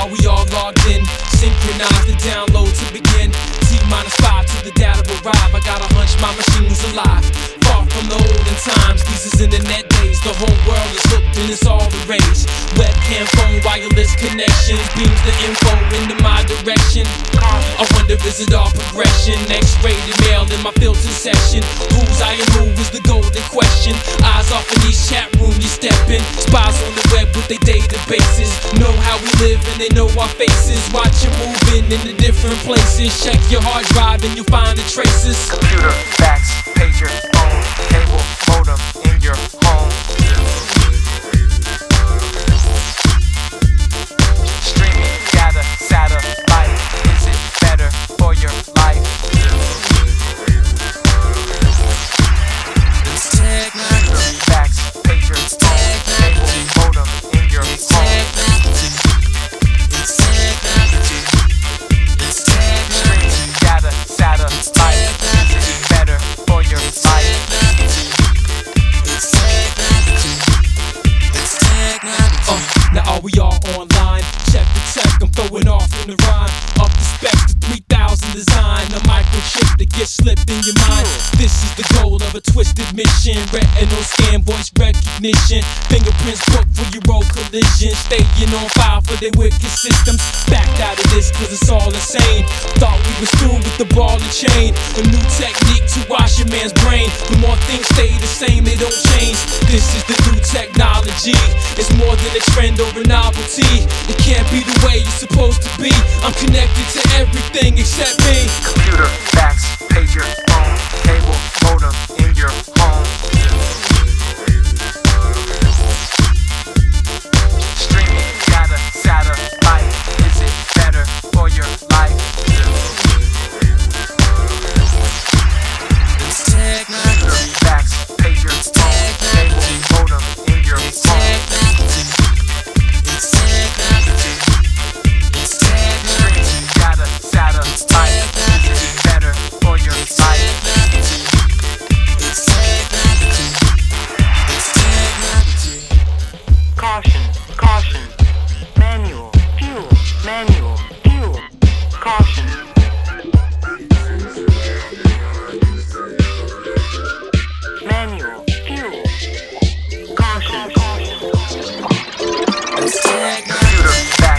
Are we all logged in? Synchronized the download to begin. T-5 to the data arrive. I got a hunch my machine's alive. Far from the olden times, these is internet days. The whole world is hooked and it's all the rage. Webcam, phone, wireless connections beams the info into my direction. I wonder is it all progression? X-rated mail in my filter section. Who's I and who is the golden question? Eyes off in each chat room you step in. Spies on the web with their databases. Know how we live and they know our faces. Watch you moving into different places. Check your hard drive and you'll find the traces. Computer, fax, pager, phone, cable, modem in your home. Streaming data, satellite. Is it better for your life? It's technology. Fax, pager, phone, cable, modem in your home. It's technology. It's technology. Streaming data, satellite. Is it better for your life? It's technology. It's technology. Now are we all online? Check the tech, I'm throwing off in the rhyme. Up the spec to 3000 design. A microchip that gets slipped in your mind. This is the goal of a twisted mission. Retinal scan, voice recognition. Fingerprints book for your road collision. Staying on file for their wicked systems. Backed out of this cause it's all insane. Thought we was through with the ball and chain. A new technique to wash your man's brain. The more things stay the same, they don't change. This is the new technology. It's more than a trend or a novelty. It can't be the way it's supposed to be. I'm connected to everything except me. Computer, fax, pager, phone, cable, modem in your home. Streaming data, satellite. Is it better for your life? It's technology. Fax, pager, phone, cable, modem in your home. It's technology. It's technology. Streaming data, satellite. Is it better for your life? It's technology. It's technology. Caution, caution. Manual, fuel, manual, fuel. Caution. Manual, fuel. Caution, caution. It's technology. Computer, fax,